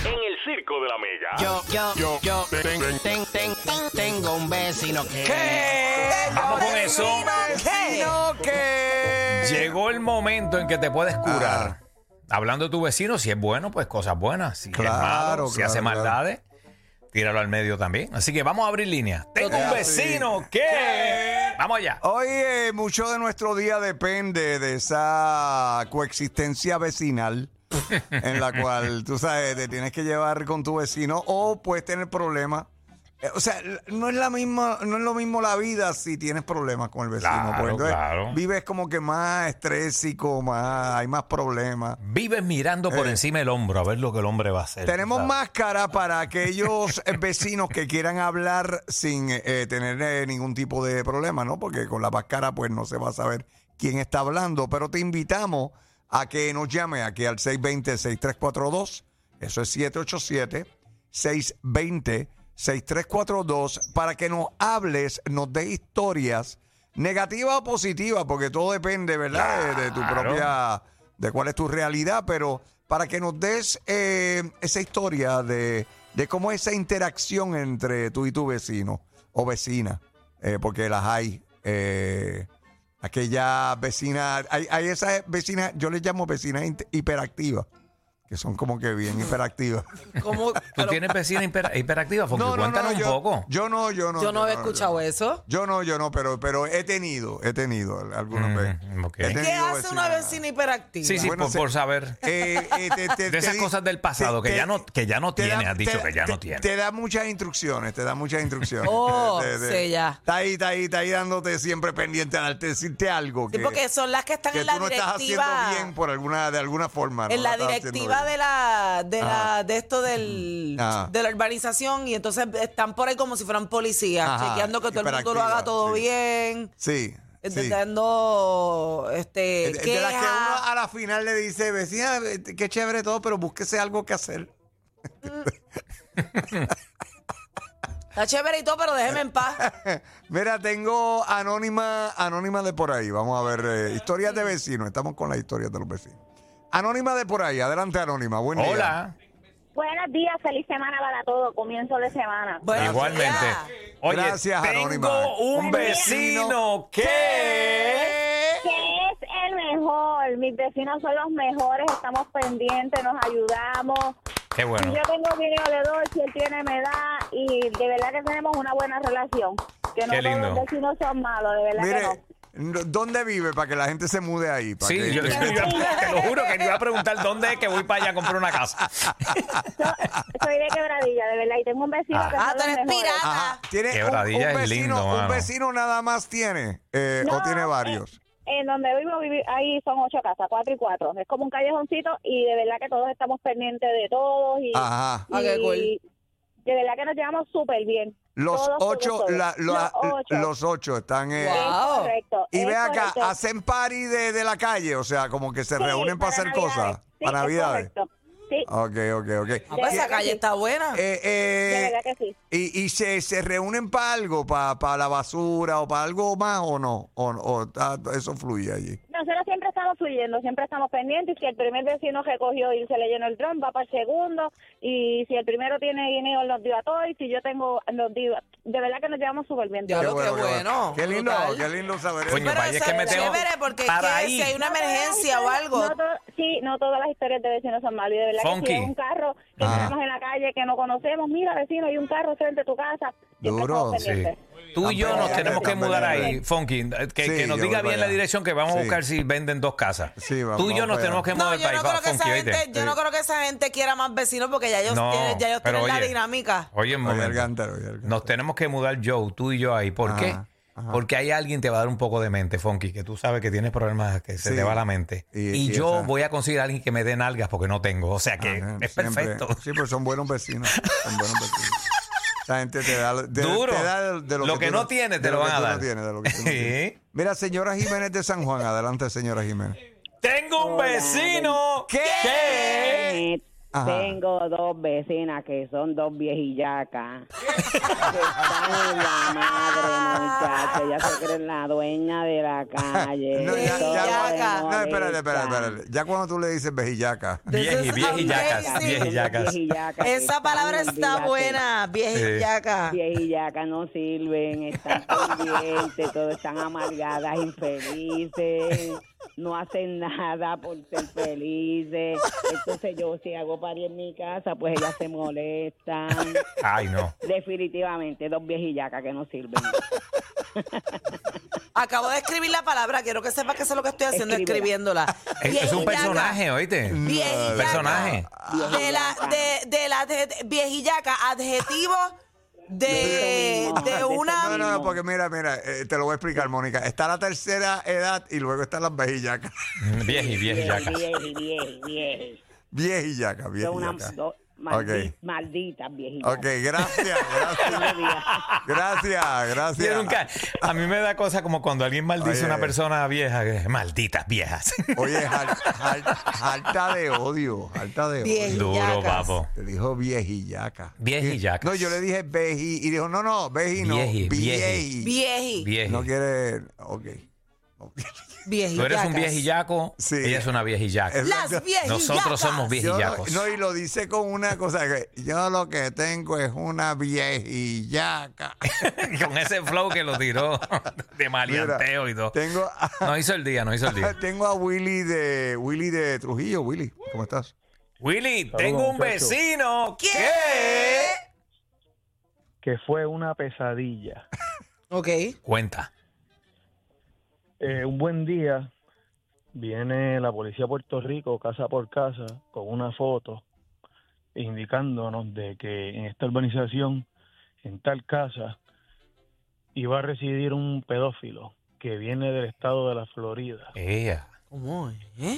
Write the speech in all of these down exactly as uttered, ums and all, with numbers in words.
en el Circo de la Mega. Yo, yo, yo, yo ten, ten, ten, ten, tengo un vecino que... ¿Qué? Vamos con eso. ¿Qué? ¿Qué? Llegó el momento en que te puedes curar. Ah. Hablando de tu vecino, si es bueno, pues cosas buenas. Si Claro, es malo, si claro, hace claro. maldades, tíralo al medio también. Así que vamos a abrir líneas. Tengo un Sí. vecino que... Vamos allá. Hoy eh, mucho de nuestro día depende de esa coexistencia vecinal en la cual, tú sabes, te tienes que llevar con tu vecino o puedes tener problemas. Eh, O sea, no es la misma, no es lo mismo la vida si tienes problemas con el vecino. Claro, pues entonces claro. vives como que más estrésico, más, hay más problemas. Vives mirando por Eh. encima del hombro a ver lo que el hombre va a hacer. Tenemos ¿sabes? máscara para aquellos eh, vecinos que quieran hablar sin eh, tener eh, ningún tipo de problema, ¿no? Porque con la máscara pues no se va a saber quién está hablando, pero te invitamos a que nos llame aquí al seis dos cero, seis tres cuatro dos, eso es siete ocho siete, seis dos cero, seis tres cuatro dos, para que nos hables, nos des historias negativas o positivas, porque todo depende, ¿verdad? De, de tu Claro. propia, de cuál es tu realidad, pero para que nos des eh, esa historia de, de cómo es esa interacción entre tú y tu vecino o vecina, eh, porque las hay. Eh, aquella vecina, hay, hay esas vecinas, yo les llamo vecinas int- hiperactivas, que son como que bien hiperactivas. ¿Cómo? ¿Tú Pero tienes vecina hiper- hiperactiva? Fonky? Cuéntanos un yo, poco. yo no, yo no. yo no había yo escuchado eso. Yo no, yo no, pero, pero he tenido, he tenido algunos Mm, veces. ok. He ¿Qué ¿Qué tenido hace una vecinas. vecina hiperactiva? Sí, sí, Bueno, por, se- por saber. Eh, eh, te- te- De te esas di- cosas del pasado te- que te- ya no, que ya no te da- tienes, has dicho te- que ya te- no tienes. Te da muchas instrucciones, te da muchas instrucciones. Oh, Te- te- sí, ya. Está ahí, está ahí, está ahí dándote siempre pendiente a darte- decirte algo. Sí, que, porque son las que están que en la tú no estás haciendo directiva. bien por alguna, de alguna forma. ¿no? En la estás haciendo directiva bien. de la de la Ajá. de esto del Ajá. de la urbanización y entonces están por ahí como si fueran policías, Ajá, chequeando que todo el mundo lo hiperactiva, haga todo sí. bien, Sí. sí. dando este De, de las que uno quejas. a la final le dice, vecina, qué chévere todo, pero búsquese algo que hacer. Está chévere y todo, pero déjeme en paz. Mira, tengo anónima, anónima de por ahí. Vamos a ver, eh, historias de vecinos. Estamos con las historias de los vecinos. Anónima de por ahí. Adelante, Anónima. Buen día. Hola. Buenos días, feliz semana para todos, comienzo de semana. Buenos Igualmente. días. Oye, Gracias, tengo Anónima. un Buen día. vecino que... Que es el mejor, mis vecinos son los mejores, estamos pendientes, nos ayudamos. Qué bueno. Si yo tengo vino, le doy, si él tiene, me da, y de verdad que tenemos una buena relación. Que no Qué todos lindo. los vecinos son malos, de verdad que no. Mire, n- ¿dónde vive para que la gente se mude ahí? Para Sí, que- yo, yo- yo- te lo juro que te iba a preguntar dónde es que voy para allá a comprar una casa. So- soy de Quebradilla, de verdad, y tengo un vecino Ah. que Ah, son tú los eres mejores. pirata. Ajá. ¿Tiene un, Quebradilla un es vecino, lindo, un mano. vecino nada más tiene? Eh, ¿O No, tiene varios? eh, En donde vivo, vivi- ahí son ocho casas, cuatro y cuatro. Es como un callejoncito y de verdad que todos estamos pendientes de todos y, Ajá. Ah, qué y cool. de verdad que nos llevamos súper bien. Los Todos, todos, ocho, todos. la- la- los ocho. los ocho están... eh, Wow. Es correcto. Y es ve acá, correcto. hacen party de, de la calle, o sea, como que se Sí, reúnen para, hacer Navidades. cosas. Sí, para es Navidades. correcto. Sí, Ok, ok, ok. Ah, pues esa verdad que calle sí. está buena. Eh, eh, de verdad que sí. y y se, se reúnen para algo, para, para la basura o para algo más o no, o, o está- eso fluye allí. Nosotros siempre estamos fluyendo, siempre estamos pendientes. Si el primer vecino recogió y se le llenó el dron, va para el segundo. Y si el primero tiene dinero, nos dio a todos. Y si yo tengo, nos dio. De verdad que nos llevamos súper bien. Ya todos. lo- qué bueno, Qué lindo, brutal. qué lindo saber eso. Coño, Pero vaya, es eso que me es tengo- chévere porque es para que ahí. si hay una No todas las emergencia o historias- algo. no to- sí, no todas las historias de vecinos son malas. Y de verdad que Funky. si es un carro que Ajá. tenemos en la calle que no conocemos, mira vecino, hay un carro frente a tu casa. siempre Duro, estamos Sí. pendientes. Tú y yo Están nos pendientes, tenemos que están mudar ahí, pendientes. Funky. Que, Sí, que nos yo diga voy bien para la allá. dirección que vamos a Sí. buscar si venden dos casas. Sí, vamos- Tú y yo vamos nos para tenemos allá. que No, mudar yo para ahí, no para creo que esa Funky, gente, ¿oíste? yo no creo que esa gente quiera más vecinos porque ya ellos No, tienen, ya ellos pero tienen la oye, dinámica. Oye, un Oye, momento. Alcántara, oye, Alcántara. Nos tenemos que mudar, Joe, tú y yo ahí. ¿Por Ajá, qué? ajá. Porque hay alguien que te va a dar un poco de mente, Funky, que tú sabes que tienes problemas que se Sí. te va la mente. Y- Y, y yo esa- voy a conseguir a alguien que me dé nalgas porque no tengo. O sea que Ajá, es siempre. perfecto. Sí, pues son buenos vecinos. Son buenos vecinos. Esa gente te da, de, Duro. te da de, de lo, Lo que, que tú no tienes, te de lo van que a tú dar. No tienes, de lo que tú no Sí. tienes. Mira, señora Jiménez de San Juan. Adelante, señora Jiménez. Tengo un vecino ¿Qué? que... Eh, Ajá. Tengo dos vecinas que son dos viejillacas. Que están en la madre, muchachos. Ellas se creen la dueña de la calle. No, ya, Todo ya, le no, espérate, espérate, molesta. espérate. Ya cuando tú le dices vejillaca. Vieji, viejillacas, amazing. viejillacas. Viejillacas que Esa están, palabra está olvídate. buena, viejillaca. Viejillacas no sirven, están pendientes, todas están amargadas, infelices, no hacen nada por ser felices. Entonces yo si hago party en mi casa, pues ellas se molestan. Ay, no. Definitivamente, dos viejillacas que no sirven. Acabo de escribir la palabra, quiero que sepas que eso es lo que estoy haciendo, Escríbela. escribiéndola. Es, es un Viejillaca. personaje, ¿oíste? Viejillaca. Un personaje. De la, de, de la de- de- viejillaca, adjetivo de, Eso mismo, de de una... No, no, no, porque mira, mira, eh, te lo voy a explicar, Mónica. Está la tercera edad y luego están las vejillacas. Vieji, viejillacas. Vieji, vieji, vieji. Viejillaca, Son unas viejillaca. dos maldi- Ok. malditas viejillacas. Ok, gracias, gracias. Gracias, gracias. Yo nunca, a mí me da cosa como cuando alguien maldice Oye. a una persona vieja, que malditas viejas. Oye, al- al- alta de odio, alta de odio. Vieji- Duro, Viejillakas. papo. Te dijo viejillaca. Viejillacas. No, yo le dije veji y dijo, no, no, veji no, Vieji, vieji. Vieji. Vieji. No quiere, ok. Ok. Tú Viejillacas. eres un viejillaco, Sí. ella es una viejillaca. Es- Las viejillacas. Nosotros somos Yo viejillacos. no, no, y lo dice con una cosa que yo lo que tengo es una viejillaca. Con ese flow que lo tiró de maleanteo y todo. Tengo a, No hizo el día, no hizo el día. tengo a Willy de Willy de Trujillo. Willy, ¿cómo estás? Willy, tengo un muchachos. vecino. ¿Qué? que fue una pesadilla. Ok. Cuenta. Eh, un buen día viene la policía de Puerto Rico casa por casa con una foto indicándonos de que en esta urbanización, en tal casa, iba a residir un pedófilo que viene del estado de la Florida. Ella. ¿Cómo? ¿Eh?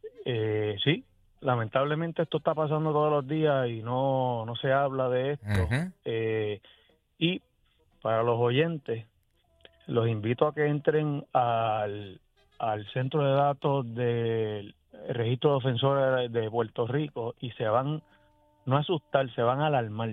Eh, sí, lamentablemente esto está pasando todos los días y no, no se habla de esto. Ujú. Eh, y para los oyentes, los invito a que entren al, al centro de datos del registro de ofensores de Puerto Rico y se van, no a asustar, se van a alarmar.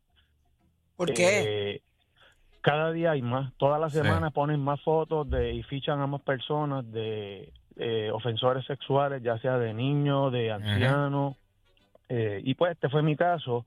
¿Por qué? Eh, cada día hay más. Todas las Sí. semanas ponen más fotos de y fichan a más personas de eh, ofensores sexuales, ya sea de niños, de ancianos. Eh, y pues este fue mi caso.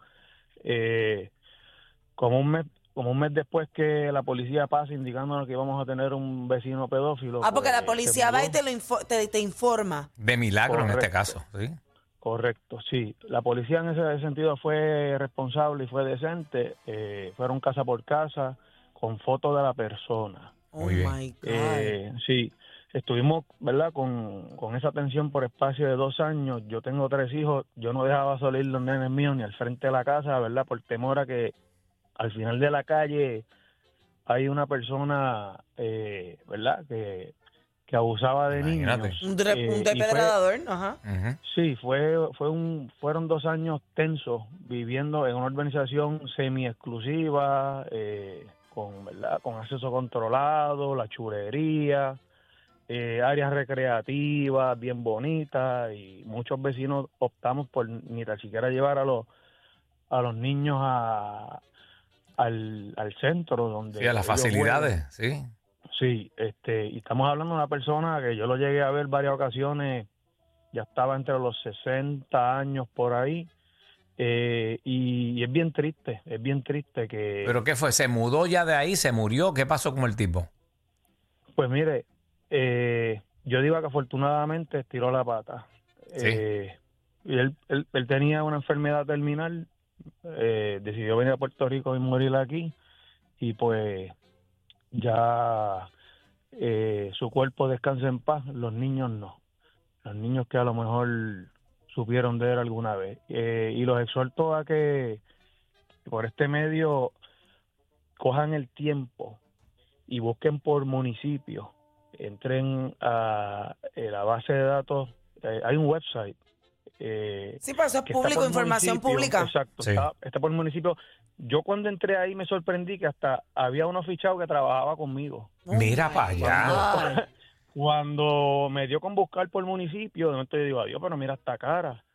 Eh, como un mes como un mes después que la policía pasa indicándonos que íbamos a tener un vecino pedófilo. Ah, porque pues, la policía se va mudó. y te, lo info- te, te informa. De milagro en este Correcto. caso. ¿Sí? Correcto, sí. La policía en ese sentido fue responsable y fue decente. Eh, fueron casa por casa con fotos de la persona. Oh Muy bien. my God. Eh, sí, estuvimos, ¿verdad? Con, con esa atención por espacio de dos años. Yo tengo tres hijos. Yo no dejaba salir los nenes míos ni al frente de la casa, ¿verdad? Por temor a que al final de la calle hay una persona, eh, ¿verdad? Que, que abusaba de Imagínate. niños. un, dre- Eh, un y fue- depredador, ajá. Ujú. Sí, fue, fue un, fueron dos años tensos viviendo en una urbanización semi-exclusiva, eh, con, ¿verdad? Con acceso controlado, la chulería, eh, áreas recreativas bien bonitas y muchos vecinos optamos por ni tan siquiera llevar a los a los niños a, al, al centro donde Sí, a las ellos facilidades. Sí. Sí, este, y estamos hablando de una persona que yo lo llegué a ver varias ocasiones, ya estaba entre los sesenta años por ahí, eh, y, y es bien triste, es bien triste que... ¿Pero qué fue? ¿Se mudó ya de ahí? ¿Se murió? ¿Qué pasó con el tipo? Pues mire, eh, yo digo que afortunadamente estiró la pata. Sí. Eh, y él, él, él tenía una enfermedad terminal, eh, decidió venir a Puerto Rico y morir aquí, y pues ya eh, su cuerpo descansa en paz, los niños no. Los niños que a lo mejor supieron de él alguna vez. Eh, y los exhorto a que por este medio cojan el tiempo y busquen por municipio, entren a, eh, la base de datos, eh, hay un website. Eh, Sí, pero eso es que está público, por información municipio. pública. Exacto, Sí. está, está por municipio. Yo cuando entré ahí me sorprendí que hasta había uno fichado que trabajaba conmigo. Oh Mira my para allá. God. Cuando me dio con buscar por municipio, de momento yo digo, adiós, pero mira esta cara.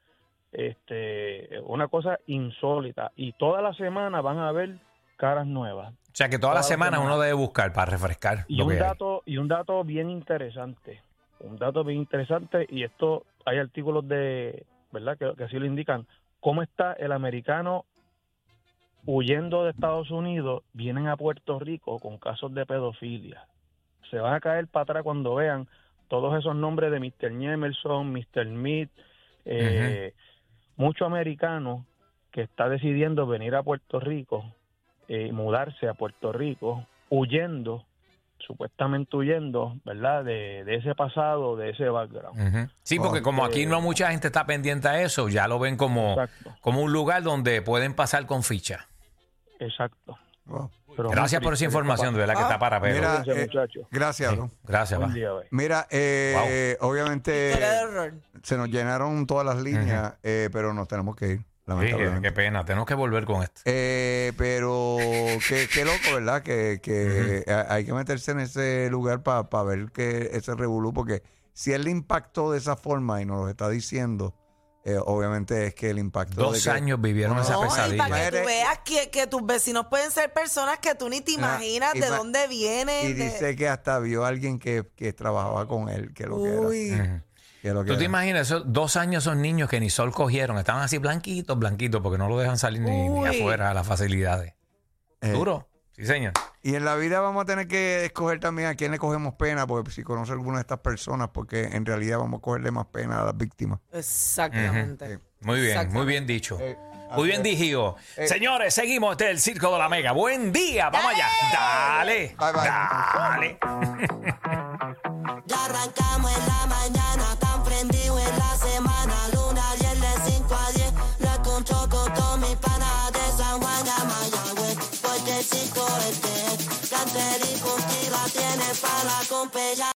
este, una cosa insólita. Y toda la semana van a ver caras nuevas. O sea que toda la Toda la semana semana. uno debe buscar para refrescar Y lo un que hay. dato, y un dato bien interesante, un dato bien interesante, y esto hay artículos de, ¿verdad?, que, que así lo indican, cómo está el americano huyendo de Estados Unidos, vienen a Puerto Rico con casos de pedofilia. Se van a caer para atrás cuando vean todos esos nombres de mister Emerson, mister Mead, eh, muchos americanos que está decidiendo venir a Puerto Rico, eh, mudarse a Puerto Rico, huyendo, supuestamente huyendo, ¿verdad?, de, de ese pasado, de ese background. Ujú. Sí, porque como aquí no mucha gente está pendiente a eso, ya lo ven como, Exacto. como un lugar donde pueden pasar con ficha. Exacto. Wow. Pero Gracias muy por esa triste información, de verdad que Ah, está para ver. mira, Cuídense, eh, muchachos. Gracias, bro. Gracias, Buen va. día, bye. Mira, eh, obviamente Historia de horror. se nos llenaron todas las líneas, eh, pero nos tenemos que ir, Sí, lamentablemente. qué pena, tenemos que volver con esto. Eh, pero qué, qué loco, ¿verdad? Que, que a- hay que meterse en ese lugar para ver que ese revolú, porque si él le impactó de esa forma y nos lo está diciendo, eh, obviamente es que el impacto Dos de que, años vivieron No, esa No, y pesadilla. para que tú Mire, veas que, que tus vecinos pueden ser personas que tú ni te Ah, imaginas y de ma- dónde vienen. y de- dice que hasta vio a alguien que, que trabajaba con él, que lo que era. Uy. Ujú. Que lo que ¿Tú te era. imaginas esos dos años esos niños que ni sol cogieron? Estaban así blanquitos, blanquitos, porque no lo dejan salir ni, ni Uy. afuera a las facilidades. Eh, Duro. Sí, señor. Y en la vida vamos a tener que escoger también a quién le cogemos pena, porque si conoce a alguna de estas personas, porque en realidad vamos a cogerle más pena a las víctimas. Exactamente. Ujú. Muy bien, Exactamente. muy bien dicho. Eh, Muy bien dicho. Eh. Señores, seguimos. Este es el Circo de la Mega. Buen día. Vamos allá. Dale. Bye, bye. Dale. Ya arrancamos en la mañana, tan prendido en